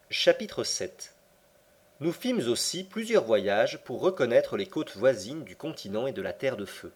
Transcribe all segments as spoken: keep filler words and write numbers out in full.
Chapitre sept. Nous fîmes aussi plusieurs voyages pour reconnaître les côtes voisines du continent et de la terre de feu.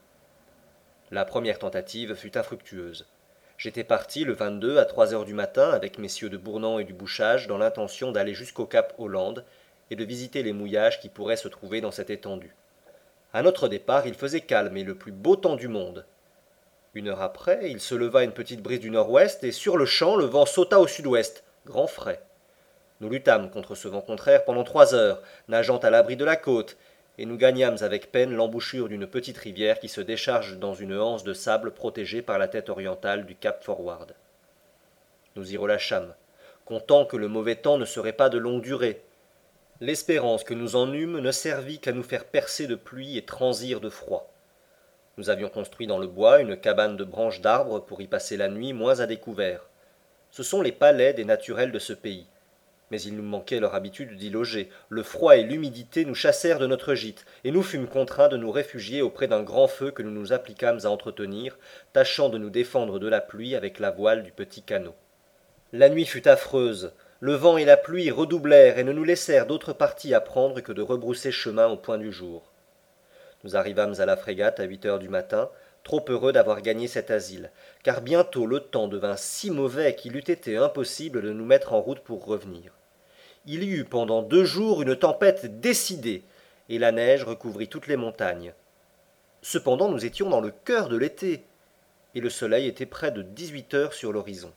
La première tentative fut infructueuse. J'étais parti le vingt-deux à trois heures du matin avec messieurs de Bournan et du Bouchage dans l'intention d'aller jusqu'au cap Hollande et de visiter les mouillages qui pourraient se trouver dans cette étendue. À notre départ, il faisait calme et le plus beau temps du monde. Une heure après, il se leva une petite brise du nord-ouest et sur le champ, le vent sauta au sud-ouest, grand frais. Nous luttâmes contre ce vent contraire pendant trois heures, nageant à l'abri de la côte, et nous gagnâmes avec peine l'embouchure d'une petite rivière qui se décharge dans une anse de sable protégée par la tête orientale du cap Forward. Nous y relâchâmes, comptant que le mauvais temps ne serait pas de longue durée. L'espérance que nous en eûmes ne servit qu'à nous faire percer de pluie et transir de froid. Nous avions construit dans le bois une cabane de branches d'arbres pour y passer la nuit moins à découvert. Ce sont les palais des naturels de ce pays. Mais il nous manquait leur habitude d'y loger. Le froid et l'humidité nous chassèrent de notre gîte, et nous fûmes contraints de nous réfugier auprès d'un grand feu que nous nous appliquâmes à entretenir, tâchant de nous défendre de la pluie avec la voile du petit canot. La nuit fut affreuse. Le vent et la pluie redoublèrent et ne nous laissèrent d'autre parti à prendre que de rebrousser chemin au point du jour. Nous arrivâmes à la frégate à huit heures du matin, trop heureux d'avoir gagné cet asile, car bientôt le temps devint si mauvais qu'il eût été impossible de nous mettre en route pour revenir. Il y eut pendant deux jours une tempête décidée, et la neige recouvrit toutes les montagnes. Cependant nous étions dans le cœur de l'été, et le soleil était près de dix-huit heures sur l'horizon.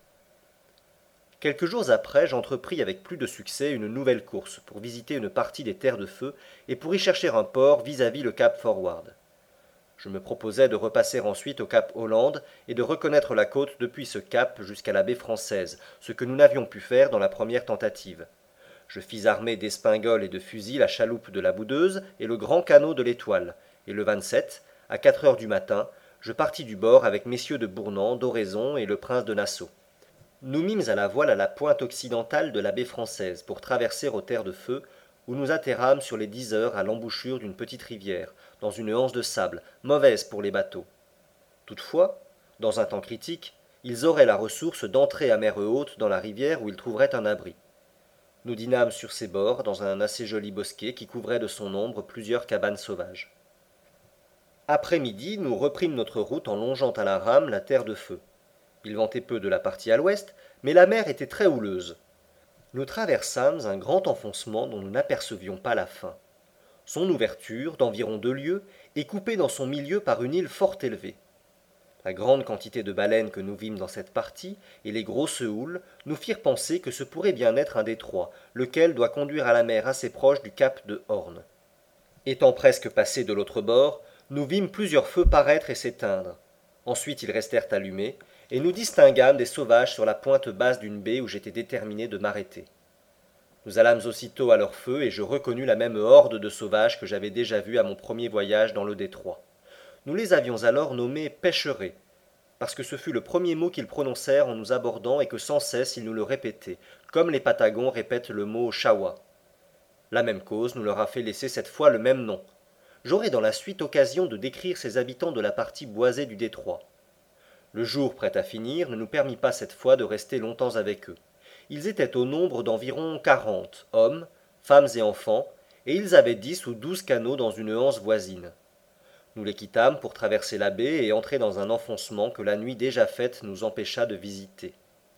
Quelques jours après, j'entrepris avec plus de succès une nouvelle course pour visiter une partie des terres de feu et pour y chercher un port vis-à-vis le cap Forward. Je me proposais de repasser ensuite au cap Hollande et de reconnaître la côte depuis ce cap jusqu'à la baie Française, ce que nous n'avions pu faire dans la première tentative. Je fis armer d'espingoles et de fusils la chaloupe de la Boudeuse et le grand canot de l'Étoile, et le vingt-sept, à quatre heures du matin, je partis du bord avec messieurs de Bournan, d'Oraison et le prince de Nassau. Nous mîmes à la voile à la pointe occidentale de la baie Française pour traverser aux terres de feu, où nous atterrâmes sur les dix heures à l'embouchure d'une petite rivière, dans une anse de sable, mauvaise pour les bateaux. Toutefois, dans un temps critique, ils auraient la ressource d'entrer à mer haute dans la rivière où ils trouveraient un abri. Nous dînâmes sur ses bords, dans un assez joli bosquet qui couvrait de son ombre plusieurs cabanes sauvages. Après midi, nous reprîmes notre route en longeant à la rame la terre de feu. Il ventait peu de la partie à l'ouest, mais la mer était très houleuse. Nous traversâmes un grand enfoncement dont nous n'apercevions pas la fin. Son ouverture, d'environ deux lieues, est coupée dans son milieu par une île fort élevée. La grande quantité de baleines que nous vîmes dans cette partie, et les grosses houles, nous firent penser que ce pourrait bien être un détroit, lequel doit conduire à la mer assez proche du cap de Horn. Étant presque passés de l'autre bord, nous vîmes plusieurs feux paraître et s'éteindre. Ensuite ils restèrent allumés, et nous distinguâmes des sauvages sur la pointe basse d'une baie où j'étais déterminé de m'arrêter. Nous allâmes aussitôt à leur feu, et je reconnus la même horde de sauvages que j'avais déjà vue à mon premier voyage dans le détroit. Nous les avions alors nommés pêcherets, parce que ce fut le premier mot qu'ils prononcèrent en nous abordant et que sans cesse ils nous le répétaient, comme les Patagons répètent le mot chawa. La même cause nous leur a fait laisser cette fois le même nom. J'aurai dans la suite occasion de décrire ces habitants de la partie boisée du détroit. Le jour prêt à finir ne nous permit pas cette fois de rester longtemps avec eux. Ils étaient au nombre d'environ quarante, hommes, femmes et enfants, et ils avaient dix ou douze canots dans une anse voisine. Nous les quittâmes pour traverser la baie et entrer dans un enfoncement que la nuit déjà faite nous empêcha de visiter.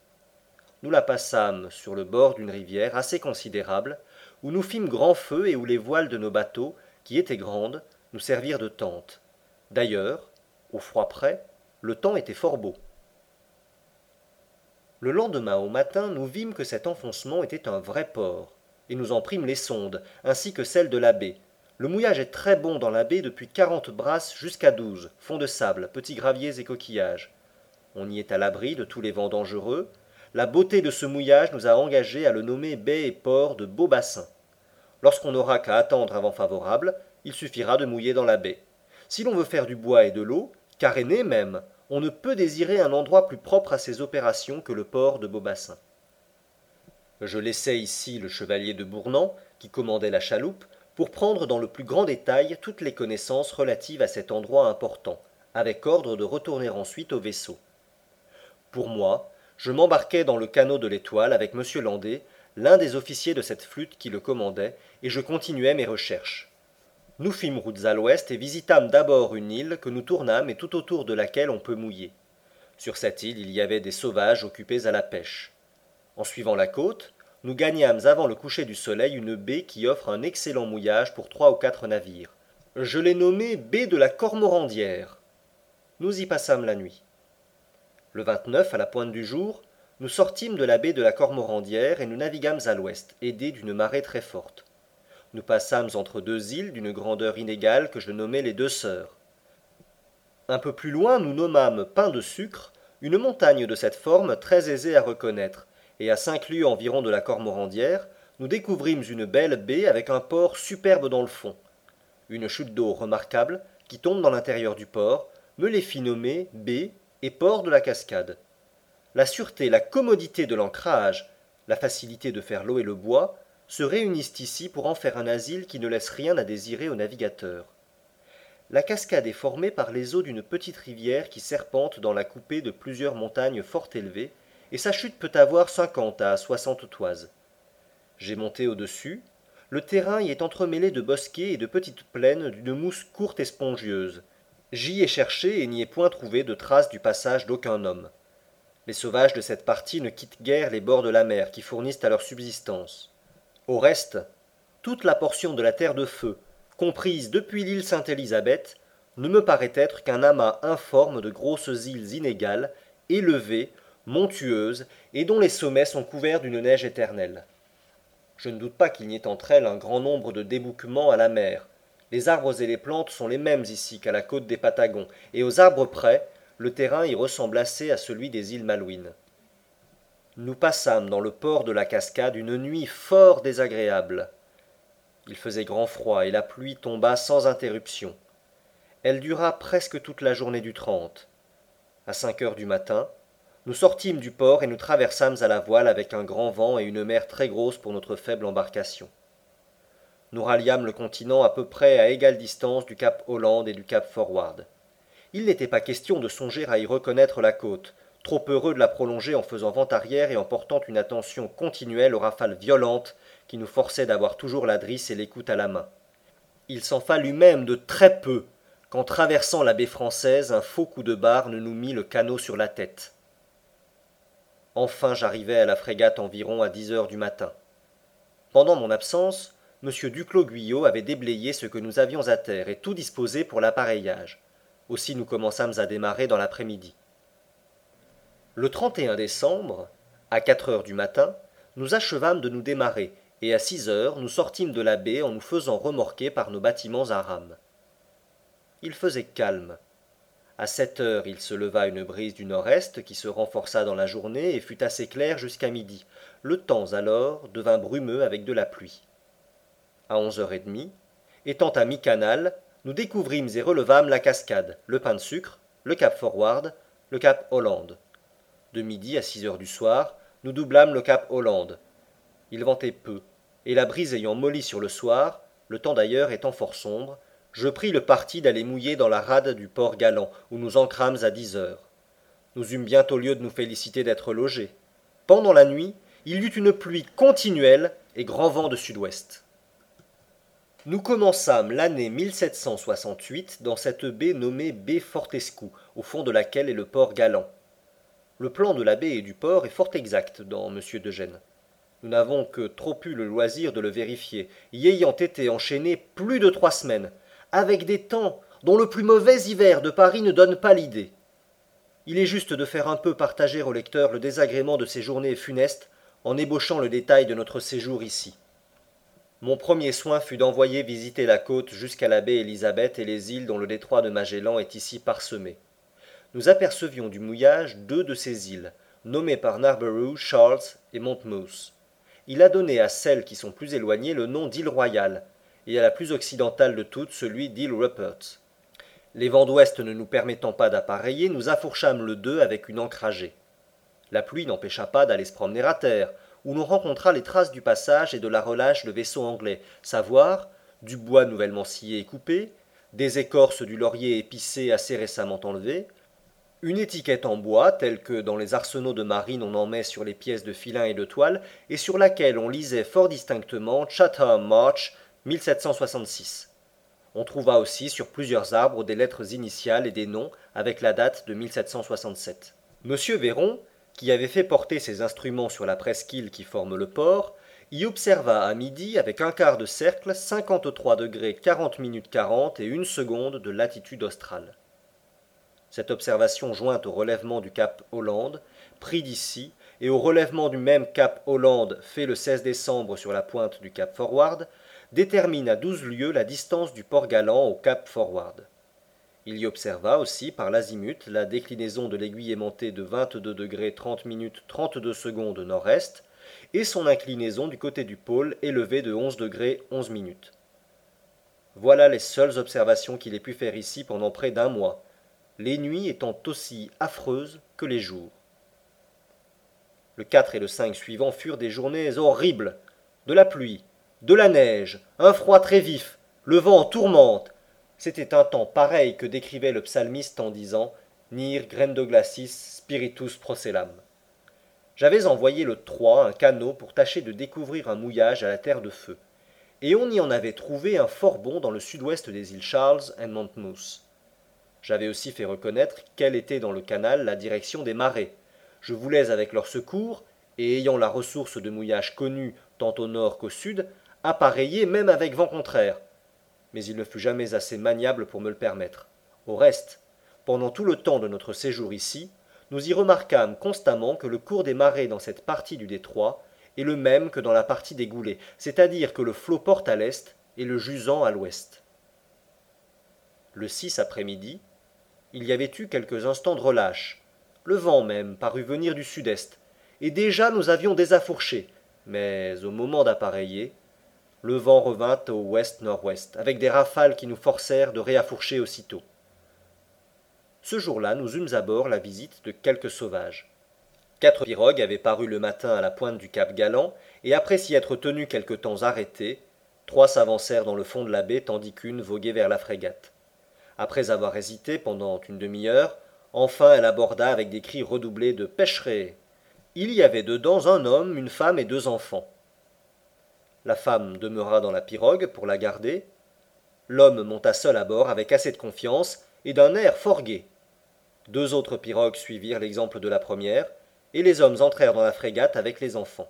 Nous la passâmes sur le bord d'une rivière assez considérable, où nous fîmes grand feu et où les voiles de nos bateaux, qui étaient grandes, nous servirent de tente. D'ailleurs, au froid près, le temps était fort beau. Le lendemain au matin, nous vîmes que cet enfoncement était un vrai port, et nous en prîmes les sondes, ainsi que celles de la baie. Le mouillage est très bon dans la baie depuis quarante brasses jusqu'à douze, fond de sable, petits graviers et coquillages. On y est à l'abri de tous les vents dangereux. La beauté de ce mouillage nous a engagés à le nommer baie et port de Beau Bassin. Lorsqu'on n'aura qu'à attendre un vent favorable, il suffira de mouiller dans la baie. Si l'on veut faire du bois et de l'eau, caréner même, on ne peut désirer un endroit plus propre à ces opérations que le port de Beaubassin. Je laissai ici le chevalier de Bournan, qui commandait la chaloupe, pour prendre dans le plus grand détail toutes les connaissances relatives à cet endroit important, avec ordre de retourner ensuite au vaisseau. Pour moi, je m'embarquai dans le canot de l'Étoile avec monsieur Landais, l'un des officiers de cette flûte qui le commandait, et je continuai mes recherches. Nous fîmes route à l'ouest et visitâmes d'abord une île que nous tournâmes et tout autour de laquelle on peut mouiller. Sur cette île il y avait des sauvages occupés à la pêche. En suivant la côte, nous gagnâmes avant le coucher du soleil une baie qui offre un excellent mouillage pour trois ou quatre navires. Je l'ai nommée baie de la Cormorandière. Nous y passâmes la nuit. Le vingt-neuf, à la pointe du jour, nous sortîmes de la baie de la Cormorandière et nous naviguâmes à l'ouest, aidés d'une marée très forte. Nous passâmes entre deux îles d'une grandeur inégale que je nommai les Deux Sœurs. Un peu plus loin, nous nommâmes Pain de Sucre, une montagne de cette forme très aisée à reconnaître, et à cinq lieues environ de la Cormorandière, nous découvrîmes une belle baie avec un port superbe dans le fond. Une chute d'eau remarquable, qui tombe dans l'intérieur du port, me les fit nommer baie et port de la Cascade. La sûreté, la commodité de l'ancrage, la facilité de faire l'eau et le bois, se réunissent ici pour en faire un asile qui ne laisse rien à désirer aux navigateurs. La cascade est formée par les eaux d'une petite rivière qui serpente dans la coupée de plusieurs montagnes fort élevées, et sa chute peut avoir cinquante à soixante toises. J'ai monté au-dessus. Le terrain y est entremêlé de bosquets et de petites plaines d'une mousse courte et spongieuse. J'y ai cherché et n'y ai point trouvé de traces du passage d'aucun homme. Les sauvages de cette partie ne quittent guère les bords de la mer qui fournissent à leur subsistance. Au reste, toute la portion de la terre de feu, comprise depuis l'île Sainte-Élisabeth, ne me paraît être qu'un amas informe de grosses îles inégales, élevées, montueuses, et dont les sommets sont couverts d'une neige éternelle. Je ne doute pas qu'il n'y ait entre elles un grand nombre de débouquements à la mer. Les arbres et les plantes sont les mêmes ici qu'à la côte des Patagons, et aux arbres près, le terrain y ressemble assez à celui des îles Malouines. Nous passâmes dans le port de la Cascade une nuit fort désagréable. Il faisait grand froid et la pluie tomba sans interruption. Elle dura presque toute la journée du trente. À cinq heures du matin, nous sortîmes du port et nous traversâmes à la voile avec un grand vent et une mer très grosse pour notre faible embarcation. Nous ralliâmes le continent à peu près à égale distance du cap Hollande et du cap Forward. Il n'était pas question de songer à y reconnaître la côte, trop heureux de la prolonger en faisant vent arrière et en portant une attention continuelle aux rafales violentes qui nous forçaient d'avoir toujours la drisse et l'écoute à la main. Il s'en fallut même de très peu qu'en traversant la baie française, un faux coup de barre ne nous mit le canot sur la tête. Enfin j'arrivai à la frégate environ à dix heures du matin. Pendant mon absence, M. Duclos-Guyot avait déblayé ce que nous avions à terre et tout disposé pour l'appareillage. Aussi nous commençâmes à démarrer dans l'après-midi. Le trente et un décembre, à quatre heures du matin, nous achevâmes de nous démarrer, et à six heures nous sortîmes de la baie en nous faisant remorquer par nos bâtiments à rames. Il faisait calme. À sept heures il se leva une brise du nord-est qui se renforça dans la journée et fut assez claire jusqu'à midi. Le temps alors devint brumeux avec de la pluie. À onze heures trente, étant à mi-canal, nous découvrîmes et relevâmes la Cascade, le Pain de Sucre, le cap Forward, le cap Hollande. De midi à six heures du soir, nous doublâmes le cap Hollande. Il ventait peu, et la brise ayant molli sur le soir, le temps d'ailleurs étant fort sombre, je pris le parti d'aller mouiller dans la rade du port Galant, où nous ancrâmes à dix heures. Nous eûmes bientôt lieu de nous féliciter d'être logés. Pendant la nuit, il y eut une pluie continuelle et grand vent de sud-ouest. Nous commençâmes l'année mille sept cent soixante-huit dans cette baie nommée baie Fortescue, au fond de laquelle est le port Galant. Le plan de la baie et du port est fort exact dans Monsieur de Gênes. Nous n'avons que trop eu le loisir de le vérifier, y ayant été enchaînés plus de trois semaines, avec des temps dont le plus mauvais hiver de Paris ne donne pas l'idée. Il est juste de faire un peu partager au lecteur le désagrément de ces journées funestes en ébauchant le détail de notre séjour ici. Mon premier soin fut d'envoyer visiter la côte jusqu'à la baie Élisabeth et les îles dont le détroit de Magellan est ici parsemé. Nous apercevions du mouillage deux de ces îles, nommées par Narborough, Charles et Monmouth. Il a donné à celles qui sont plus éloignées le nom d'île Royale, et à la plus occidentale de toutes celui d'île Rupert. Les vents d'ouest ne nous permettant pas d'appareiller, nous affourchâmes le deux avec une ancragée. La pluie n'empêcha pas d'aller se promener à terre, où l'on rencontra les traces du passage et de la relâche de vaisseaux anglais, savoir du bois nouvellement scié et coupé, des écorces du laurier épicé assez récemment enlevé, Une étiquette en bois, telle que dans les arsenaux de marine on en met sur les pièces de filin et de toile, et sur laquelle on lisait fort distinctement Chatham March mille sept cent soixante-six. On trouva aussi sur plusieurs arbres des lettres initiales et des noms avec la date de mille sept cent soixante-sept. Monsieur Véron, qui avait fait porter ses instruments sur la presqu'île qui forme le port, y observa à midi avec un quart de cercle cinquante-trois degrés quarante minutes quarante et une seconde de latitude australe. Cette observation jointe au relèvement du cap Hollande, pris d'ici, et au relèvement du même cap Hollande fait le seize décembre sur la pointe du cap Forward, détermine à douze lieues la distance du port Galant au cap Forward. Il y observa aussi par l'azimut la déclinaison de l'aiguille aimantée de vingt-deux degrés trente minutes trente-deux secondes nord-est, et son inclinaison du côté du pôle élevée de onze degrés onze minutes. Voilà les seules observations qu'il ait pu faire ici pendant près d'un mois, les nuits étant aussi affreuses que les jours. Le quatre et le cinq suivants furent des journées horribles, de la pluie, de la neige, un froid très vif, le vent en tourmente. C'était un temps pareil que décrivait le psalmiste en disant « Nir grendoglacis spiritus procellam ». J'avais envoyé le trois un canot pour tâcher de découvrir un mouillage à la terre de feu, et on y en avait trouvé un fort bon dans le sud-ouest des îles Charles et Monmouth. J'avais aussi fait reconnaître quelle était dans le canal la direction des marées. Je voulais avec leur secours, et ayant la ressource de mouillage connue tant au nord qu'au sud, appareiller même avec vent contraire. Mais il ne fut jamais assez maniable pour me le permettre. Au reste, pendant tout le temps de notre séjour ici, nous y remarquâmes constamment que le cours des marées dans cette partie du détroit est le même que dans la partie des goulets, c'est-à-dire que le flot porte à l'est et le jusant à l'ouest. Le six après-midi, il y avait eu quelques instants de relâche. Le vent même parut venir du sud-est, et déjà nous avions désafourché, mais au moment d'appareiller, le vent revint au ouest-nord-ouest, avec des rafales qui nous forcèrent de réaffourcher aussitôt. Ce jour-là, nous eûmes à bord la visite de quelques sauvages. Quatre pirogues avaient paru le matin à la pointe du cap Galant, et après s'y être tenues quelque temps arrêtées, trois s'avancèrent dans le fond de la baie tandis qu'une voguait vers la frégate. Après avoir hésité pendant une demi-heure, enfin elle aborda avec des cris redoublés de pêcherez. Il y avait dedans un homme, une femme et deux enfants. La femme demeura dans la pirogue pour la garder. L'homme monta seul à bord avec assez de confiance et d'un air fort gai. Deux autres pirogues suivirent l'exemple de la première, et les hommes entrèrent dans la frégate avec les enfants.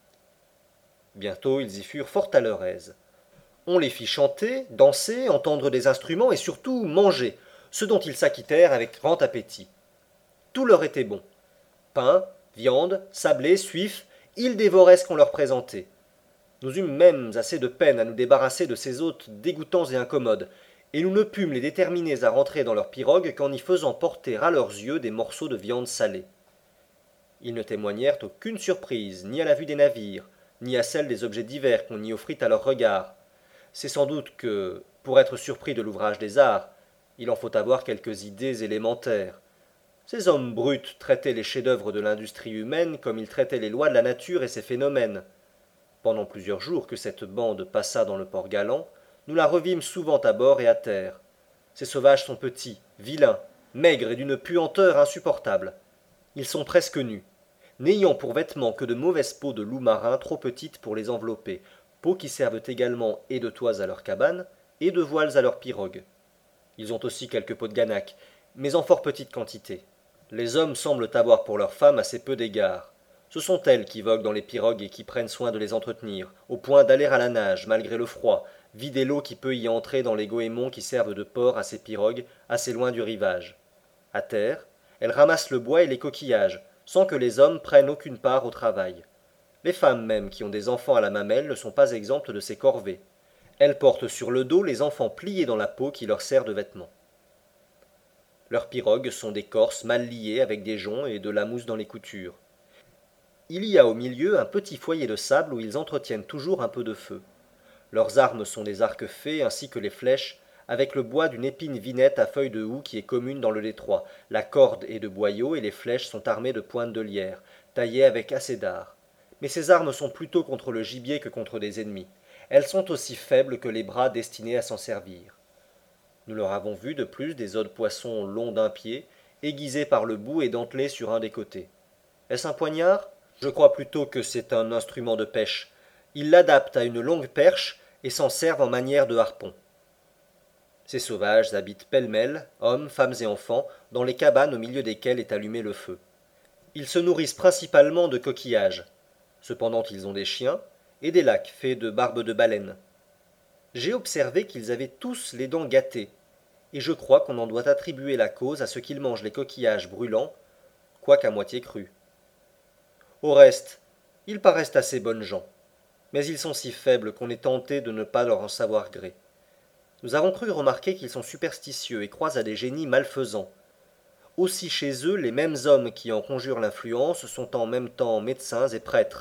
Bientôt ils y furent fort à leur aise. On les fit chanter, danser, entendre des instruments et surtout manger, ce dont ils s'acquittèrent avec grand appétit. Tout leur était bon. Pain, viande, sablé, suif, ils dévoraient ce qu'on leur présentait. Nous eûmes même assez de peine à nous débarrasser de ces hôtes dégoûtants et incommodes, et nous ne pûmes les déterminer à rentrer dans leur pirogue qu'en y faisant porter à leurs yeux des morceaux de viande salée. Ils ne témoignèrent aucune surprise, ni à la vue des navires, ni à celle des objets divers qu'on y offrit à leur regard. C'est sans doute que, pour être surpris de l'ouvrage des arts, il en faut avoir quelques idées élémentaires. Ces hommes bruts traitaient les chefs-d'œuvre de l'industrie humaine comme ils traitaient les lois de la nature et ses phénomènes. Pendant plusieurs jours que cette bande passa dans le port Galant, nous la revîmes souvent à bord et à terre. Ces sauvages sont petits, vilains, maigres et d'une puanteur insupportable. Ils sont presque nus, n'ayant pour vêtements que de mauvaises peaux de loups marins trop petites pour les envelopper, peaux qui servent également et de toits à leurs cabanes, et de voiles à leurs pirogues. Ils ont aussi quelques peaux de ganac, mais en fort petite quantité. Les hommes semblent avoir pour leurs femmes assez peu d'égards. Ce sont elles qui voguent dans les pirogues et qui prennent soin de les entretenir, au point d'aller à la nage, malgré le froid, vider l'eau qui peut y entrer dans les goémons qui servent de port à ces pirogues, assez loin du rivage. À terre, elles ramassent le bois et les coquillages, sans que les hommes prennent aucune part au travail. Les femmes même qui ont des enfants à la mamelle ne sont pas exemptes de ces corvées. Elles portent sur le dos les enfants pliés dans la peau qui leur sert de vêtements. Leurs pirogues sont des corses mal liées avec des joncs et de la mousse dans les coutures. Il y a au milieu un petit foyer de sable où ils entretiennent toujours un peu de feu. Leurs armes sont des arcs faits ainsi que les flèches, avec le bois d'une épine vinette à feuilles de houx qui est commune dans le détroit. La corde est de boyaux et les flèches sont armées de pointes de lierre, taillées avec assez d'art. Mais ces armes sont plutôt contre le gibier que contre des ennemis. Elles sont aussi faibles que les bras destinés à s'en servir. Nous leur avons vu de plus des os de poisson longs d'un pied aiguisé par le bout et dentelé sur un des côtés. Est-ce un poignard? Je crois plutôt que c'est un instrument de pêche. Ils l'adaptent à une longue perche et s'en servent en manière de harpon. Ces sauvages habitent pêle-mêle, hommes, femmes et enfants, dans les cabanes au milieu desquelles est allumé le feu. Ils se nourrissent principalement de coquillages. Cependant ils ont des chiens et des lacs faits de barbe de baleine. J'ai observé qu'ils avaient tous les dents gâtées, et je crois qu'on en doit attribuer la cause à ce qu'ils mangent les coquillages brûlants, quoiqu'à moitié crus. Au reste, ils paraissent assez bonnes gens, mais ils sont si faibles qu'on est tenté de ne pas leur en savoir gré. Nous avons cru remarquer qu'ils sont superstitieux et croient à des génies malfaisants. Aussi chez eux, les mêmes hommes qui en conjurent l'influence sont en même temps médecins et prêtres.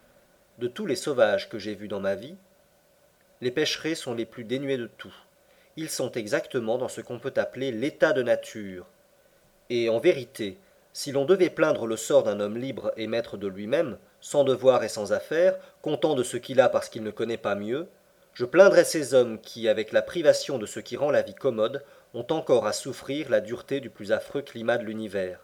De tous les sauvages que j'ai vus dans ma vie, les pêcherets sont les plus dénués de tout. Ils sont exactement dans ce qu'on peut appeler l'état de nature. Et en vérité, si l'on devait plaindre le sort d'un homme libre et maître de lui-même, sans devoir et sans affaires, content de ce qu'il a parce qu'il ne connaît pas mieux, je plaindrais ces hommes qui, avec la privation de ce qui rend la vie commode, ont encore à souffrir la dureté du plus affreux climat de l'univers.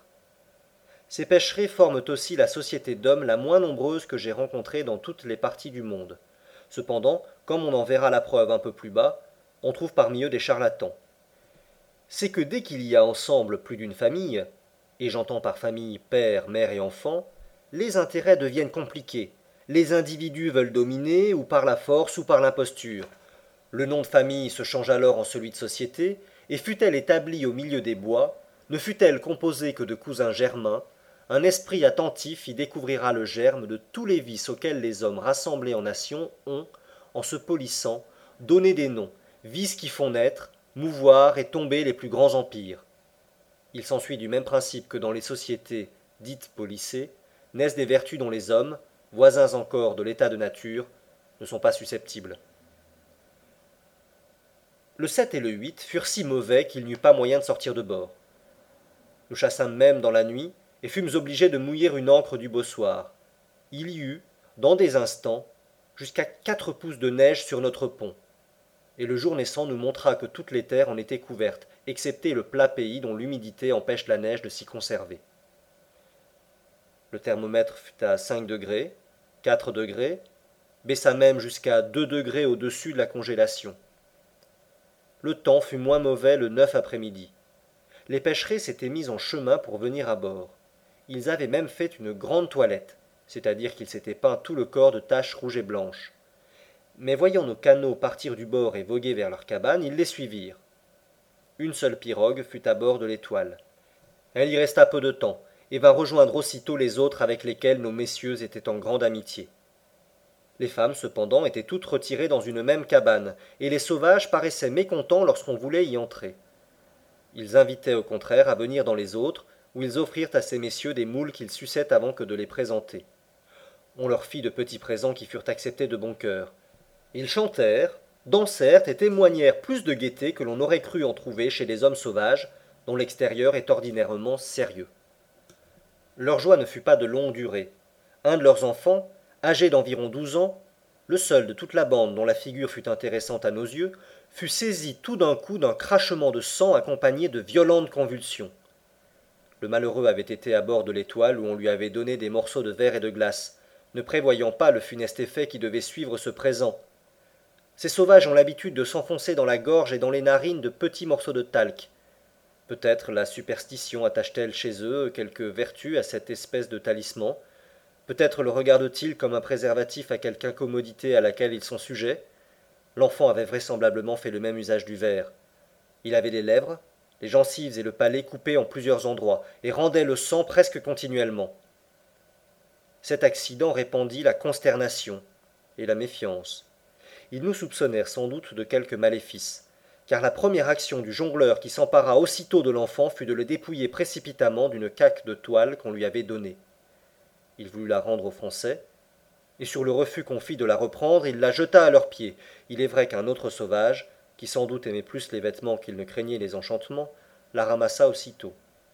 Ces pêcherets forment aussi la société d'hommes la moins nombreuse que j'ai rencontrée dans toutes les parties du monde. Cependant, comme on en verra la preuve un peu plus bas, on trouve parmi eux des charlatans. C'est que dès qu'il y a ensemble plus d'une famille, et j'entends par famille père, mère et enfant, les intérêts deviennent compliqués. Les individus veulent dominer, ou par la force, ou par l'imposture. Le nom de famille se change alors en celui de société, et fût-elle établie au milieu des bois, ne fût-elle composée que de cousins germains, un esprit attentif y découvrira le germe de tous les vices auxquels les hommes rassemblés en nations ont, en se polissant, donné des noms, vices qui font naître, mouvoir et tomber les plus grands empires. Il s'ensuit du même principe que dans les sociétés dites polissées, naissent des vertus dont les hommes, voisins encore de l'état de nature, ne sont pas susceptibles. Le sept et le huit furent si mauvais qu'il n'y eut pas moyen de sortir de bord. Nous chassâmes même dans la nuit, et fûmes obligés de mouiller une ancre du bossoir. Il y eut, dans des instants, jusqu'à quatre pouces de neige sur notre pont, et le jour naissant nous montra que toutes les terres en étaient couvertes, excepté le plat pays dont l'humidité empêche la neige de s'y conserver. Le thermomètre fut à cinq degrés, quatre degrés, baissa même jusqu'à deux degrés au-dessus de la congélation. Le temps fut moins mauvais le neuf après-midi. Les pêcherets s'étaient mis en chemin pour venir à bord. Ils avaient même fait une grande toilette, c'est-à-dire qu'ils s'étaient peints tout le corps de taches rouges et blanches. Mais voyant nos canots partir du bord et voguer vers leur cabane, ils les suivirent. Une seule pirogue fut à bord de l'Étoile. Elle y resta peu de temps, et vint rejoindre aussitôt les autres avec lesquelles nos messieurs étaient en grande amitié. Les femmes, cependant, étaient toutes retirées dans une même cabane, et les sauvages paraissaient mécontents lorsqu'on voulait y entrer. Ils invitaient au contraire à venir dans les autres, où ils offrirent à ces messieurs des moules qu'ils suçaient avant que de les présenter. On leur fit de petits présents qui furent acceptés de bon cœur. Ils chantèrent, dansèrent et témoignèrent plus de gaieté que l'on aurait cru en trouver chez des hommes sauvages, dont l'extérieur est ordinairement sérieux. Leur joie ne fut pas de longue durée. Un de leurs enfants, âgé d'environ douze ans, le seul de toute la bande dont la figure fut intéressante à nos yeux, fut saisi tout d'un coup d'un crachement de sang accompagné de violentes convulsions. Le malheureux avait été à bord de l'Étoile où on lui avait donné des morceaux de verre et de glace, ne prévoyant pas le funeste effet qui devait suivre ce présent. Ces sauvages ont l'habitude de s'enfoncer dans la gorge et dans les narines de petits morceaux de talc. Peut-être la superstition attache-t-elle chez eux quelque vertu à cette espèce de talisman. Peut-être le regardent-ils comme un préservatif à quelque incommodité à laquelle ils sont sujets. L'enfant avait vraisemblablement fait le même usage du verre. Il avait les lèvres, les gencives et le palais coupés en plusieurs endroits, et rendait le sang presque continuellement. Cet accident répandit la consternation et la méfiance. Ils nous soupçonnèrent sans doute de quelque maléfice, car la première action du jongleur qui s'empara aussitôt de l'enfant fut de le dépouiller précipitamment d'une caque de toile qu'on lui avait donnée. Il voulut la rendre aux Français, et sur le refus qu'on fit de la reprendre, il la jeta à leurs pieds. Il est vrai qu'un autre sauvage, qui sans doute aimait plus les vêtements qu'il ne craignait les enchantements, la ramassa aussitôt.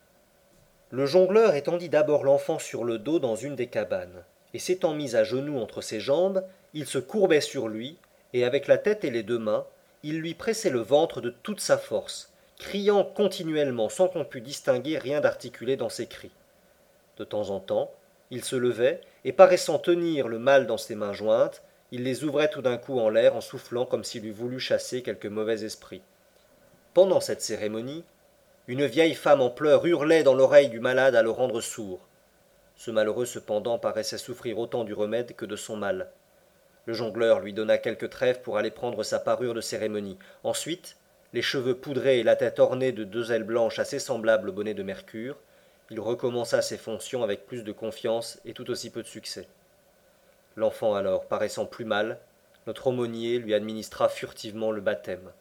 Le jongleur étendit d'abord l'enfant sur le dos dans une des cabanes, et s'étant mis à genoux entre ses jambes, il se courbait sur lui, et avec la tête et les deux mains, il lui pressait le ventre de toute sa force, criant continuellement sans qu'on pût distinguer rien d'articulé dans ses cris. De temps en temps, il se levait, et paraissant tenir le mal dans ses mains jointes, il les ouvrait tout d'un coup en l'air en soufflant comme s'il eût voulu chasser quelque mauvais esprit. Pendant cette cérémonie, une vieille femme en pleurs hurlait dans l'oreille du malade à le rendre sourd. Ce malheureux cependant paraissait souffrir autant du remède que de son mal. Le jongleur lui donna quelque trêve pour aller prendre sa parure de cérémonie. Ensuite, les cheveux poudrés et la tête ornée de deux ailes blanches assez semblables au bonnet de Mercure, il recommença ses fonctions avec plus de confiance et tout aussi peu de succès. L'enfant alors, paraissant plus mal, notre aumônier lui administra furtivement le baptême.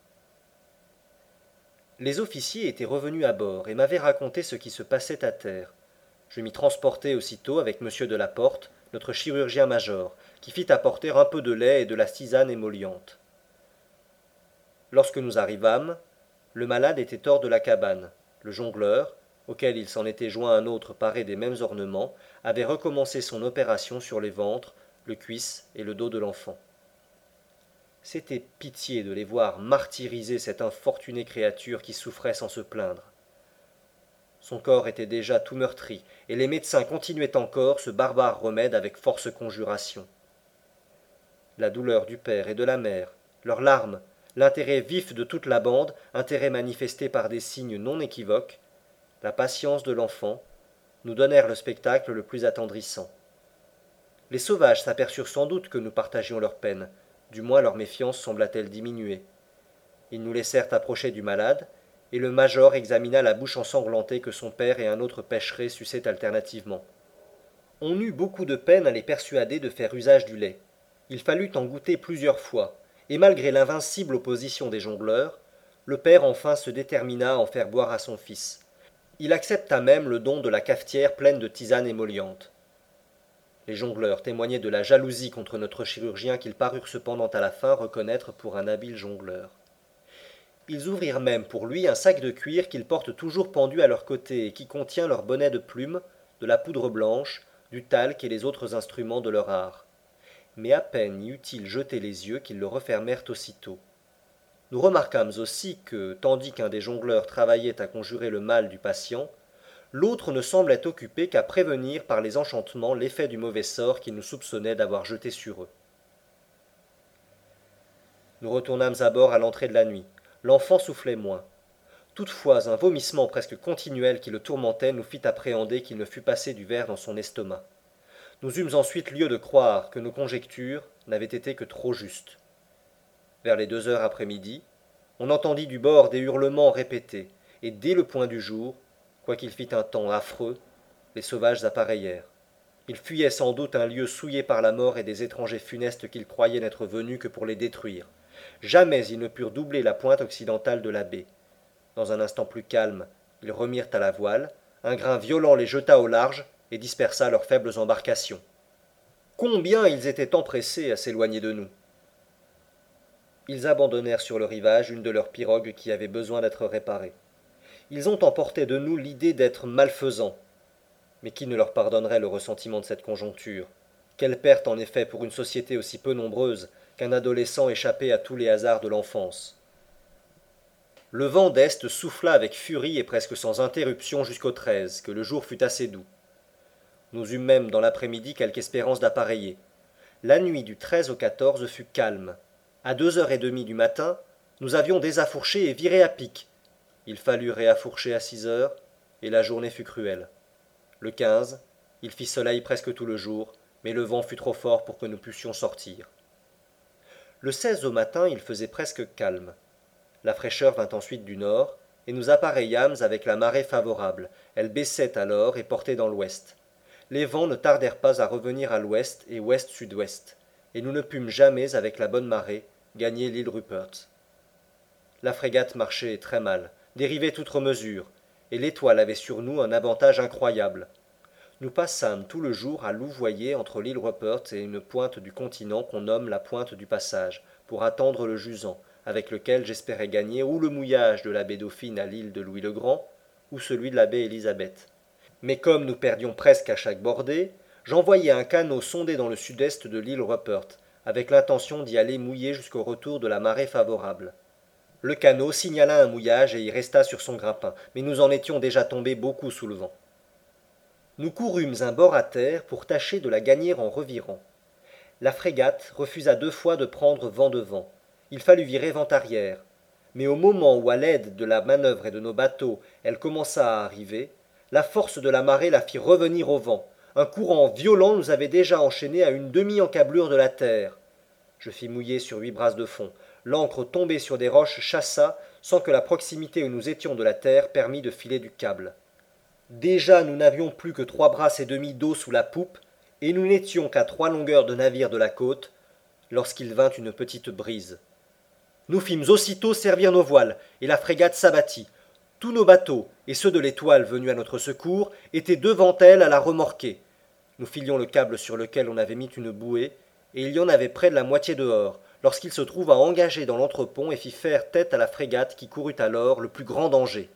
Les officiers étaient revenus à bord et m'avaient raconté ce qui se passait à terre. Je m'y transportai aussitôt avec monsieur de la Porte, notre chirurgien-major, qui fit apporter un peu de lait et de la tisane émolliente. Lorsque nous arrivâmes, le malade était hors de la cabane. Le jongleur, auquel il s'en était joint un autre paré des mêmes ornements, avait recommencé son opération sur les ventres, le cuisse et le dos de l'enfant. C'était pitié de les voir martyriser cette infortunée créature qui souffrait sans se plaindre. Son corps était déjà tout meurtri, et les médecins continuaient encore ce barbare remède avec force conjuration. La douleur du père et de la mère, leurs larmes, l'intérêt vif de toute la bande, intérêt manifesté par des signes non équivoques, la patience de l'enfant, nous donnèrent le spectacle le plus attendrissant. Les sauvages s'aperçurent sans doute que nous partagions leur peine, du moins leur méfiance sembla-t-elle diminuer. Ils nous laissèrent approcher du malade, et le major examina la bouche ensanglantée que son père et un autre pêcheraient suçaient alternativement. On eut beaucoup de peine à les persuader de faire usage du lait. Il fallut en goûter plusieurs fois, et malgré l'invincible opposition des jongleurs, le père enfin se détermina à en faire boire à son fils. Il accepta même le don de la cafetière pleine de tisane émolliente. Les jongleurs témoignaient de la jalousie contre notre chirurgien qu'ils parurent cependant à la fin reconnaître pour un habile jongleur. Ils ouvrirent même pour lui un sac de cuir qu'ils portent toujours pendu à leur côté et qui contient leur bonnet de plumes, de la poudre blanche, du talc et les autres instruments de leur art. Mais à peine y eut-il jeté les yeux qu'ils le refermèrent aussitôt. Nous remarquâmes aussi que, tandis qu'un des jongleurs travaillait à conjurer le mal du patient, l'autre ne semblait occupé qu'à prévenir par les enchantements l'effet du mauvais sort qu'il nous soupçonnait d'avoir jeté sur eux. Nous retournâmes à bord à l'entrée de la nuit. L'enfant soufflait moins. Toutefois, un vomissement presque continuel qui le tourmentait nous fit appréhender qu'il ne fût passé du ver dans son estomac. Nous eûmes ensuite lieu de croire que nos conjectures n'avaient été que trop justes. Vers les deux heures après-midi, on entendit du bord des hurlements répétés, et dès le point du jour, quoiqu'il fît un temps affreux, les sauvages appareillèrent. Ils fuyaient sans doute un lieu souillé par la mort et des étrangers funestes qu'ils croyaient n'être venus que pour les détruire. Jamais ils ne purent doubler la pointe occidentale de la baie. Dans un instant plus calme, ils remirent à la voile, un grain violent les jeta au large et dispersa leurs faibles embarcations. Combien ils étaient empressés à s'éloigner de nous! Ils abandonnèrent sur le rivage une de leurs pirogues qui avait besoin d'être réparée. Ils ont emporté de nous l'idée d'être malfaisants. Mais qui ne leur pardonnerait le ressentiment de cette conjoncture? Quelle perte en effet pour une société aussi peu nombreuse qu'un adolescent échappé à tous les hasards de l'enfance. Le vent d'est souffla avec furie et presque sans interruption jusqu'au treize, que le jour fut assez doux. Nous eûmes même dans l'après-midi quelque espérance d'appareiller. La nuit du treize au quatorze fut calme. À deux heures et demie du matin, nous avions désaffourché et viré à pic. Il fallut réaffourcher à six heures, et la journée fut cruelle. Le quinze, il fit soleil presque tout le jour, mais le vent fut trop fort pour que nous pussions sortir. Le seize au matin, il faisait presque calme. La fraîcheur vint ensuite du nord, et nous appareillâmes avec la marée favorable. Elle baissait alors et portait dans l'ouest. Les vents ne tardèrent pas à revenir à l'ouest et ouest-sud-ouest, et nous ne pûmes jamais, avec la bonne marée, gagner l'île Rupert. La frégate marchait très mal, dérivait outre mesure, et l'étoile avait sur nous un avantage incroyable. Nous passâmes tout le jour à louvoyer entre l'île Rupert et une pointe du continent qu'on nomme la pointe du passage, pour attendre le jusant, avec lequel j'espérais gagner ou le mouillage de la baie Dauphine à l'île de Louis-le-Grand, ou celui de la baie Élisabeth. Mais comme nous perdions presque à chaque bordée, j'envoyai un canot sonder dans le sud-est de l'île Rupert, avec l'intention d'y aller mouiller jusqu'au retour de la marée favorable. Le canot signala un mouillage et y resta sur son grappin, mais nous en étions déjà tombés beaucoup sous le vent. Nous courûmes un bord à terre pour tâcher de la gagner en revirant. La frégate refusa deux fois de prendre vent devant. Il fallut virer vent arrière. Mais au moment où, à l'aide de la manœuvre et de nos bateaux, elle commença à arriver, la force de la marée la fit revenir au vent. Un courant violent nous avait déjà enchaînés à une demi-encablure de la terre. Je fis mouiller sur huit brasses de fond. L'ancre tombée sur des roches chassa, sans que la proximité où nous étions de la terre permît de filer du câble. Déjà nous n'avions plus que trois brasses et demie d'eau sous la poupe, et nous n'étions qu'à trois longueurs de navire de la côte, lorsqu'il vint une petite brise. Nous fîmes aussitôt servir nos voiles, et la frégate s'abattit. Tous nos bateaux, et ceux de l'Étoile venus à notre secours, étaient devant elle à la remorquer. Nous filions le câble sur lequel on avait mis une bouée, et il y en avait près de la moitié dehors, lorsqu'il se trouva engagé dans l'entrepont et fit faire tête à la frégate qui courut alors le plus grand danger.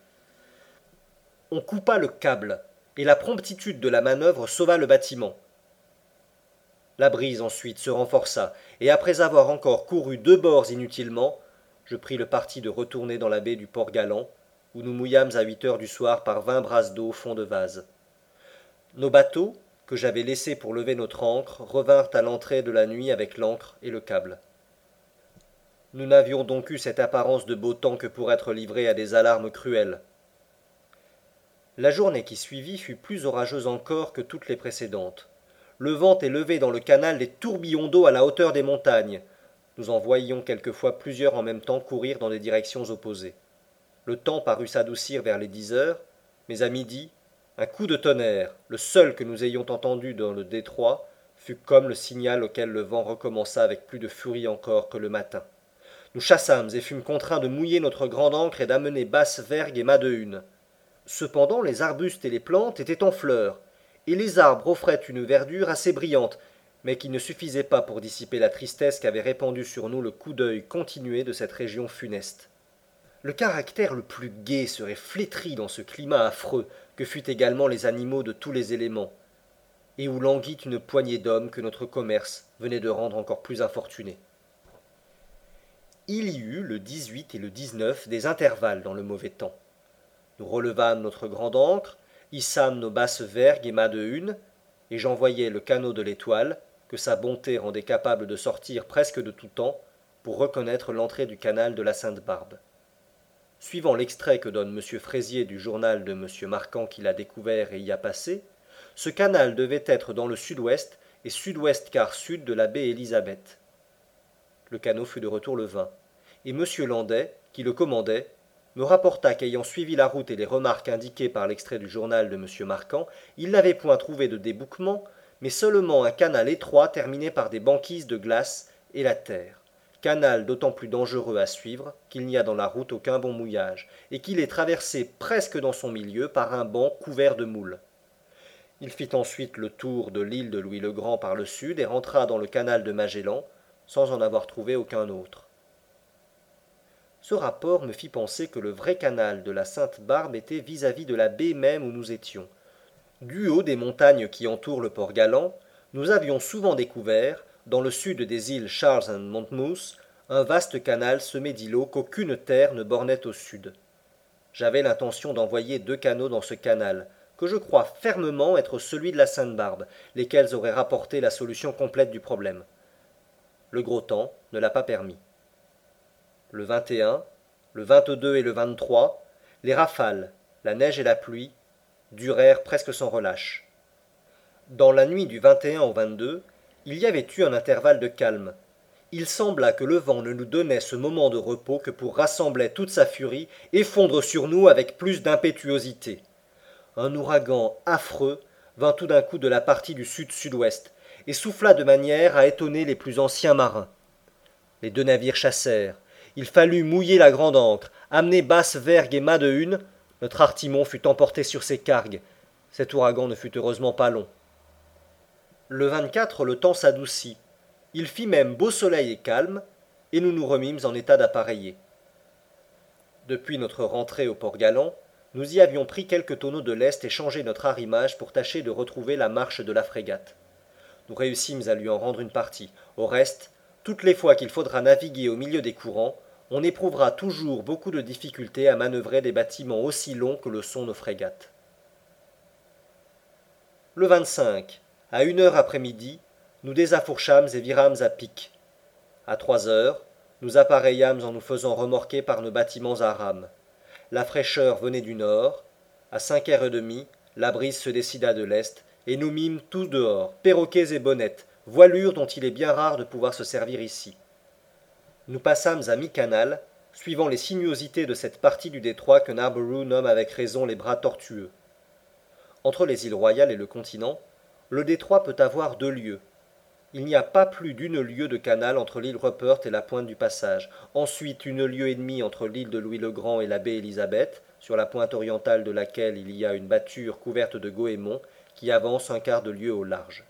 On coupa le câble, et la promptitude de la manœuvre sauva le bâtiment. La brise ensuite se renforça, et après avoir encore couru deux bords inutilement, je pris le parti de retourner dans la baie du Port-Galant, où nous mouillâmes à huit heures du soir par vingt brasses d'eau fond de vase. Nos bateaux, que j'avais laissés pour lever notre ancre, revinrent à l'entrée de la nuit avec l'ancre et le câble. Nous n'avions donc eu cette apparence de beau temps que pour être livrés à des alarmes cruelles. La journée qui suivit fut plus orageuse encore que toutes les précédentes. Le vent élevait dans le canal des tourbillons d'eau à la hauteur des montagnes. Nous en voyions quelquefois plusieurs en même temps courir dans des directions opposées. Le temps parut s'adoucir vers les dix heures, mais à midi, un coup de tonnerre, le seul que nous ayons entendu dans le détroit, fut comme le signal auquel le vent recommença avec plus de furie encore que le matin. Nous chassâmes et fûmes contraints de mouiller notre grande ancre et d'amener basse vergue et mât de une. Cependant les arbustes et les plantes étaient en fleurs, et les arbres offraient une verdure assez brillante, mais qui ne suffisait pas pour dissiper la tristesse qu'avait répandue sur nous le coup d'œil continué de cette région funeste. Le caractère le plus gai serait flétri dans ce climat affreux que fut également les animaux de tous les éléments, et où languit une poignée d'hommes que notre commerce venait de rendre encore plus infortunés. Il y eut le dix-huit et le dix-neuf des intervalles dans le mauvais temps. Nous relevâmes notre grande ancre, hissâmes nos basses vergues et mâts de une, et j'envoyai le canot de l'Étoile, que sa bonté rendait capable de sortir presque de tout temps, pour reconnaître l'entrée du canal de la Sainte-Barbe. Suivant l'extrait que donne M. Fraisier du journal de M. Marquand qui l'a découvert et y a passé, ce canal devait être dans le sud-ouest et sud-ouest quart sud de la baie Élisabeth. Le canot fut de retour le vingt, et M. Landais, qui le commandait, me rapporta qu'ayant suivi la route et les remarques indiquées par l'extrait du journal de M. Marquand, il n'avait point trouvé de débouquement, mais seulement un canal étroit terminé par des banquises de glace et la terre. Canal d'autant plus dangereux à suivre qu'il n'y a dans la route aucun bon mouillage, et qu'il est traversé presque dans son milieu par un banc couvert de moules. Il fit ensuite le tour de l'île de Louis-le-Grand par le sud et rentra dans le canal de Magellan, sans en avoir trouvé aucun autre. Ce rapport me fit penser que le vrai canal de la Sainte-Barbe était vis-à-vis de la baie même où nous étions. Du haut des montagnes qui entourent le Port-Galant, nous avions souvent découvert, dans le sud des îles Charles and Monmouth, un vaste canal semé d'îlots qu'aucune terre ne bornait au sud. J'avais l'intention d'envoyer deux canots dans ce canal, que je crois fermement être celui de la Sainte-Barbe, lesquels auraient rapporté la solution complète du problème. Le gros temps ne l'a pas permis. Le vingt et un, le vingt-deux et le vingt-trois, les rafales, la neige et la pluie, durèrent presque sans relâche. Dans la nuit du vingt et un au vingt-deux, il y avait eu un intervalle de calme. Il sembla que le vent ne nous donnait ce moment de repos que pour rassembler toute sa furie et fondre sur nous avec plus d'impétuosité. Un ouragan affreux vint tout d'un coup de la partie du sud-sud-ouest et souffla de manière à étonner les plus anciens marins. Les deux navires chassèrent. Il fallut mouiller la grande ancre, amener basse vergue et mât de une. Notre artimon fut emporté sur ses cargues. Cet ouragan ne fut heureusement pas long. Le vingt-quatre, le temps s'adoucit. Il fit même beau soleil et calme, et nous nous remîmes en état d'appareiller. Depuis notre rentrée au Port-Galant, nous y avions pris quelques tonneaux de lest et changé notre arrimage pour tâcher de retrouver la marche de la frégate. Nous réussîmes à lui en rendre une partie. Au reste, toutes les fois qu'il faudra naviguer au milieu des courants, on éprouvera toujours beaucoup de difficulté à manœuvrer des bâtiments aussi longs que le sont nos frégates. Le vingt-cinq, à une heure après-midi, nous désaffourchâmes et virâmes à pic. À trois heures, nous appareillâmes en nous faisant remorquer par nos bâtiments à rames. La fraîcheur venait du nord. À cinq heures trente, la brise se décida de l'est, et nous mîmes tous dehors, perroquets et bonnettes, voilures dont il est bien rare de pouvoir se servir ici. Nous passâmes à mi-canal, suivant les sinuosités de cette partie du détroit que Narborough nomme avec raison les bras tortueux. Entre les îles Royales et le continent, le détroit peut avoir deux lieues. Il n'y a pas plus d'une lieue de canal entre l'île Rupert et la pointe du Passage, ensuite une lieue et demie entre l'île de Louis-le-Grand et la baie Élisabeth, sur la pointe orientale de laquelle il y a une bâture couverte de goémons qui avance un quart de lieue au large.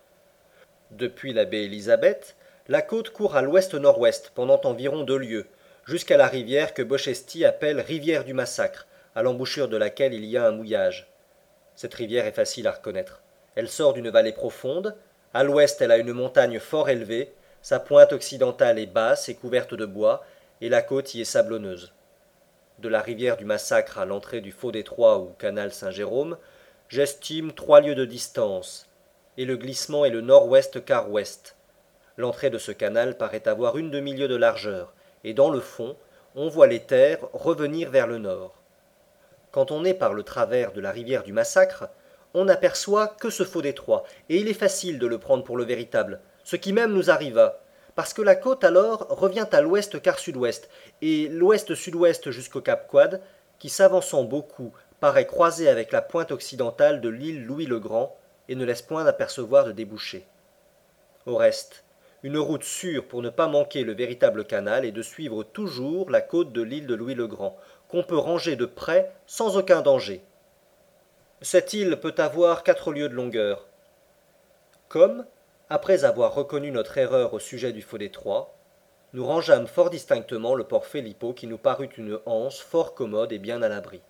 Depuis la baie Élisabeth, la côte court à l'ouest-nord-ouest pendant environ deux lieues, jusqu'à la rivière que Bochesti appelle rivière du Massacre, à l'embouchure de laquelle il y a un mouillage. Cette rivière est facile à reconnaître. Elle sort d'une vallée profonde. À l'ouest, elle a une montagne fort élevée, sa pointe occidentale est basse et couverte de bois, et la côte y est sablonneuse. De la rivière du Massacre à l'entrée du Faux Détroit ou canal Saint-Jérôme, j'estime trois lieues de distance, et le glissement est le nord-ouest quart ouest. L'entrée de ce canal paraît avoir une demi-lieue de largeur, et dans le fond, on voit les terres revenir vers le nord. Quand on est par le travers de la rivière du Massacre, on n'aperçoit que ce faux détroit, et il est facile de le prendre pour le véritable, ce qui même nous arriva, parce que la côte alors revient à l'ouest quart sud-ouest, et l'ouest-sud-ouest jusqu'au cap Quad, qui s'avançant beaucoup, paraît croiser avec la pointe occidentale de l'île Louis-le-Grand, et ne laisse point d'apercevoir de débouché. Au reste, une route sûre pour ne pas manquer le véritable canal est de suivre toujours la côte de l'île de Louis-le-Grand, qu'on peut ranger de près sans aucun danger. Cette île peut avoir quatre lieues de longueur. Comme, après avoir reconnu notre erreur au sujet du Faux Détroit, nous rangeâmes fort distinctement le port Felipeau qui nous parut une anse fort commode et bien à l'abri.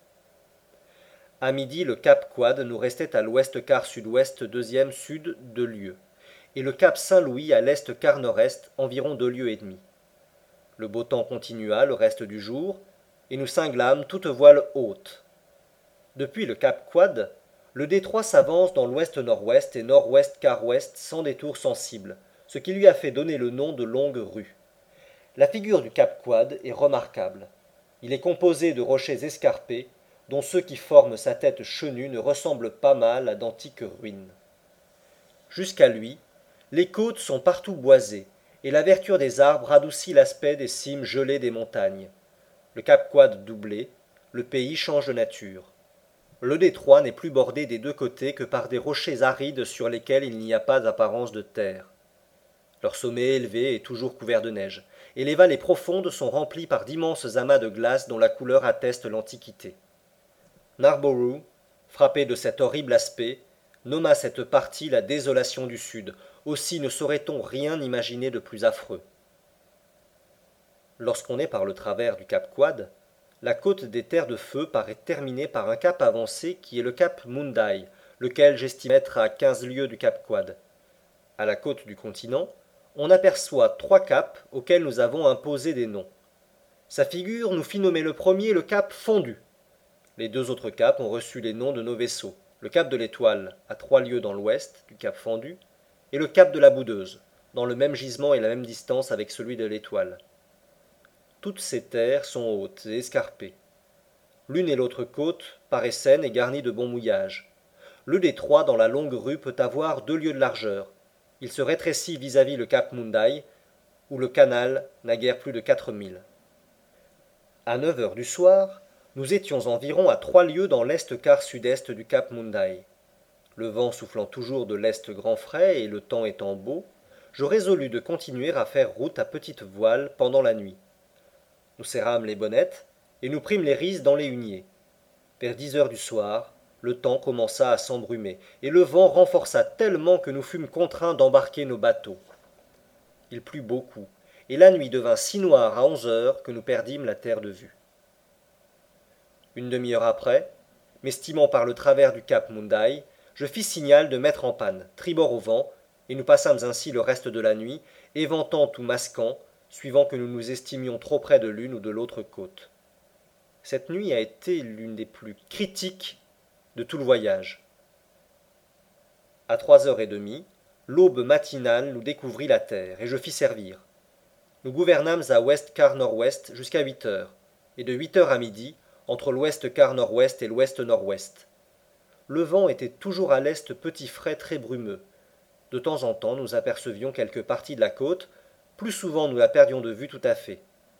À midi, le cap Quad nous restait à l'ouest quart sud-ouest deuxième sud deux lieues, et le cap Saint-Louis à l'est quart nord-est environ deux lieues et demie. Le beau temps continua le reste du jour, et nous cinglâmes toute voile haute. Depuis le cap Quad, le détroit s'avance dans l'ouest-nord-ouest et nord-ouest quart ouest sans détour sensible, ce qui lui a fait donner le nom de longue rue. La figure du cap Quad est remarquable. Il est composé de rochers escarpés, dont ceux qui forment sa tête chenue ne ressemblent pas mal à d'antiques ruines. Jusqu'à lui, les côtes sont partout boisées, et la verdure des arbres adoucit l'aspect des cimes gelées des montagnes. Le cap Quad doublé, le pays change de nature. Le détroit n'est plus bordé des deux côtés que par des rochers arides sur lesquels il n'y a pas d'apparence de terre. Leur sommet élevé est toujours couvert de neige, et les vallées profondes sont remplies par d'immenses amas de glace dont la couleur atteste l'Antiquité. Narborough, frappé de cet horrible aspect, nomma cette partie la désolation du Sud, aussi ne saurait-on rien imaginer de plus affreux. Lorsqu'on est par le travers du cap Quad, la côte des terres de feu paraît terminée par un cap avancé qui est le cap Munday, lequel j'estime être à quinze lieues du cap Quad. À la côte du continent, on aperçoit trois caps auxquels nous avons imposé des noms. Sa figure nous fit nommer le premier le cap Fondu. Les deux autres caps ont reçu les noms de nos vaisseaux, le cap de l'Étoile, à trois lieues dans l'ouest du cap Fendu, et le cap de la Boudeuse, dans le même gisement et la même distance avec celui de l'Étoile. Toutes ces terres sont hautes et escarpées. L'une et l'autre côte paraît saine et garnie de bons mouillages. Le détroit dans la longue rue peut avoir deux lieues de largeur. Il se rétrécit vis-à-vis le cap Munday, où le canal n'a guère plus de quatre milles. À neuf heures du soir, nous étions environ à trois lieues dans l'est quart sud-est du cap Munday. Le vent soufflant toujours de l'est grand frais et le temps étant beau, je résolus de continuer à faire route à petite voile pendant la nuit. Nous serrâmes les bonnettes et nous prîmes les rises dans les huniers. Vers dix heures du soir, le temps commença à s'embrumer, et le vent renforça tellement que nous fûmes contraints d'embarquer nos bateaux. Il plut beaucoup, et la nuit devint si noire à onze heures que nous perdîmes la terre de vue. Une demi-heure après, m'estimant par le travers du cap Munday, je fis signal de mettre en panne, tribord au vent, et nous passâmes ainsi le reste de la nuit, éventant ou masquant, suivant que nous nous estimions trop près de l'une ou de l'autre côte. Cette nuit a été l'une des plus critiques de tout le voyage. À trois heures et demie, l'aube matinale nous découvrit la terre, et je fis servir. Nous gouvernâmes à ouest-quart nord-ouest jusqu'à huit heures, et de huit heures à midi, entre l'ouest-quart nord-ouest et l'ouest-nord-ouest. Le vent était toujours à l'est petit frais très brumeux. De temps en temps, nous apercevions quelques parties de la côte, plus souvent nous la perdions de vue tout à fait.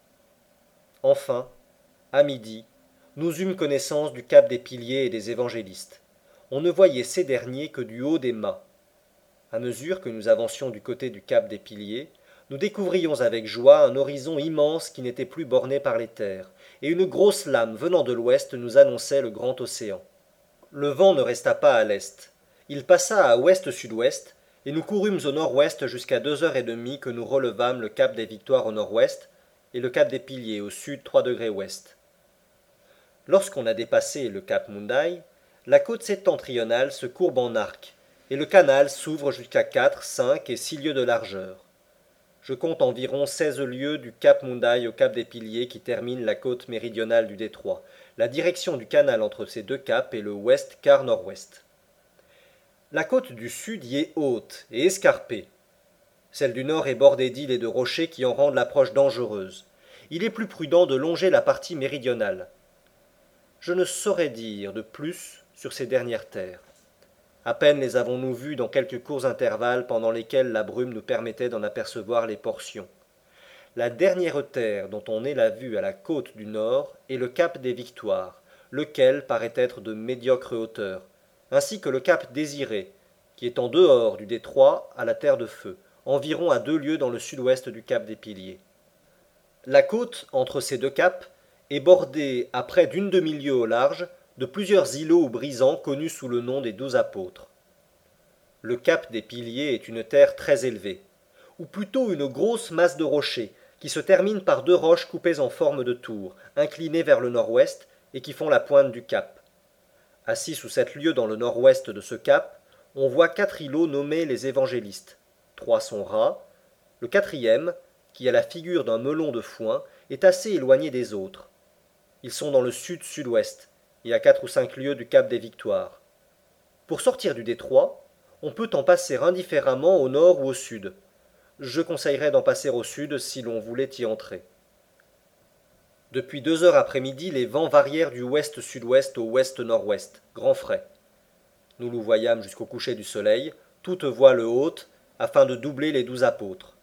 Enfin, à midi, nous eûmes connaissance du cap des Piliers et des Évangélistes. On ne voyait ces derniers que du haut des mâts. À mesure que nous avancions du côté du cap des Piliers, nous découvrions avec joie un horizon immense qui n'était plus borné par les terres, et une grosse lame venant de l'ouest nous annonçait le grand océan. Le vent ne resta pas à l'est. Il passa à ouest-sud-ouest, et nous courûmes au nord-ouest jusqu'à deux heures et demie que nous relevâmes le cap des Victoires au nord-ouest et le cap des Piliers au sud trois degrés ouest. Lorsqu'on a dépassé le cap Mundaï, la côte septentrionale se courbe en arc, et le canal s'ouvre jusqu'à quatre, cinq et six lieues de largeur. Je compte environ seize lieues du cap Mundaï au cap des Piliers qui termine la côte méridionale du détroit. La direction du canal entre ces deux caps est le ouest-quart nord-ouest. La côte du sud y est haute et escarpée. Celle du nord est bordée d'îles et de rochers qui en rendent l'approche dangereuse. Il est plus prudent de longer la partie méridionale. Je ne saurais dire de plus sur ces dernières terres. À peine les avons-nous vues dans quelques courts intervalles pendant lesquels la brume nous permettait d'en apercevoir les portions. La dernière terre dont on ait la vue à la côte du nord est le cap des Victoires, lequel paraît être de médiocre hauteur, ainsi que le cap Désiré, qui est en dehors du détroit à la terre de feu, environ à deux lieues dans le sud-ouest du cap des Piliers. La côte entre ces deux caps est bordée à près d'une demi-lieue au large de plusieurs îlots ou brisants connus sous le nom des douze apôtres. Le cap des Piliers est une terre très élevée, ou plutôt une grosse masse de rochers, qui se termine par deux roches coupées en forme de tour, inclinées vers le nord-ouest et qui font la pointe du cap. À six ou sept lieues dans le nord-ouest de ce cap, on voit quatre îlots nommés les évangélistes. Trois sont ras. Le quatrième, qui a la figure d'un melon de foin, est assez éloigné des autres. Ils sont dans le sud-sud-ouest, et à quatre ou cinq lieues du cap des Victoires. Pour sortir du détroit, on peut en passer indifféremment au nord ou au sud. Je conseillerais d'en passer au sud si l'on voulait y entrer. Depuis deux heures après-midi, les vents varièrent du ouest-sud-ouest au ouest-nord-ouest, grand frais. Nous nous voyâmes jusqu'au coucher du soleil, toute voile haute, afin de doubler les douze apôtres.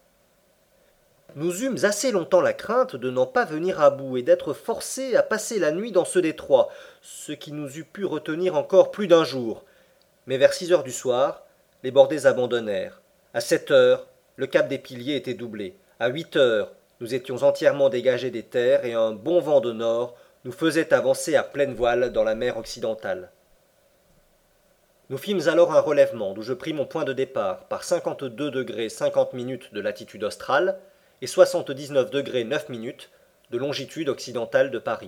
Nous eûmes assez longtemps la crainte de n'en pas venir à bout et d'être forcés à passer la nuit dans ce détroit, ce qui nous eût pu retenir encore plus d'un jour. Mais vers six heures du soir, les bordées abandonnèrent. À sept heures, le cap des Piliers était doublé. À huit heures, nous étions entièrement dégagés des terres et un bon vent de nord nous faisait avancer à pleine voile dans la mer occidentale. Nous fîmes alors un relèvement d'où je pris mon point de départ par cinquante-deux degrés cinquante minutes de latitude australe et soixante-dix-neuf degrés neuf minutes de longitude occidentale de Paris.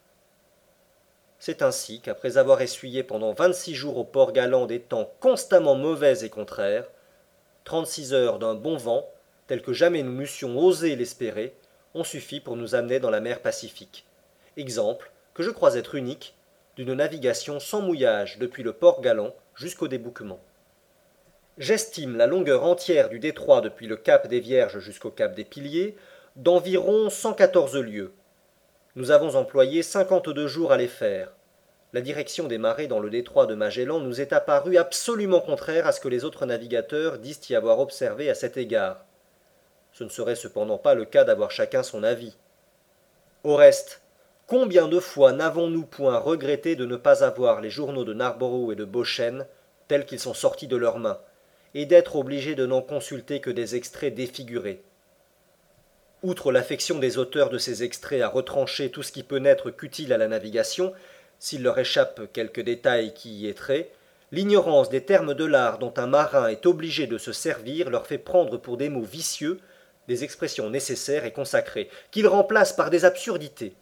C'est ainsi qu'après avoir essuyé pendant vingt-six jours au port galant des temps constamment mauvais et contraires, trente-six heures d'un bon vent, tel que jamais nous n'eussions osé l'espérer, ont suffi pour nous amener dans la mer Pacifique. Exemple, que je crois être unique, d'une navigation sans mouillage depuis le port galant jusqu'au débouquement. J'estime la longueur entière du détroit depuis le cap des Vierges jusqu'au cap des Piliers d'environ cent quatorze lieues. Nous avons employé cinquante-deux jours à les faire. La direction des marées dans le détroit de Magellan nous est apparue absolument contraire à ce que les autres navigateurs disent y avoir observé à cet égard. Ce ne serait cependant pas le cas d'avoir chacun son avis. Au reste, combien de fois n'avons-nous point regretté de ne pas avoir les journaux de Narborough et de Beauchesne tels qu'ils sont sortis de leurs mains, et d'être obligés de n'en consulter que des extraits défigurés. Outre l'affection des auteurs de ces extraits à retrancher tout ce qui peut n'être qu'utile à la navigation, s'il leur échappe quelque détail qui y est trait, l'ignorance des termes de l'art dont un marin est obligé de se servir leur fait prendre pour des mots vicieux des expressions nécessaires et consacrées, qu'ils remplacent par des absurdités.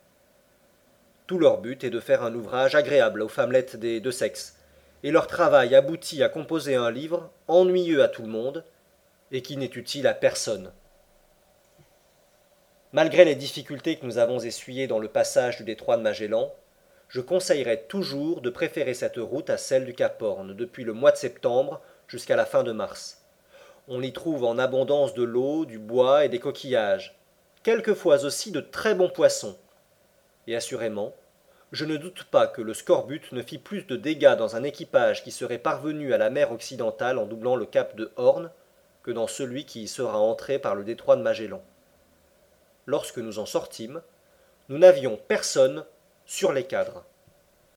Tout leur but est de faire un ouvrage agréable aux femmelettes des deux sexes, et leur travail aboutit à composer un livre ennuyeux à tout le monde, et qui n'est utile à personne. Malgré les difficultés que nous avons essuyées dans le passage du détroit de Magellan, je conseillerais toujours de préférer cette route à celle du Cap Horn depuis le mois de septembre jusqu'à la fin de mars. On y trouve en abondance de l'eau, du bois et des coquillages, quelquefois aussi de très bons poissons. Et assurément, je ne doute pas que le scorbut ne fit plus de dégâts dans un équipage qui serait parvenu à la mer occidentale en doublant le cap de Horn que dans celui qui y sera entré par le détroit de Magellan. Lorsque nous en sortîmes, nous n'avions personne sur les cadres.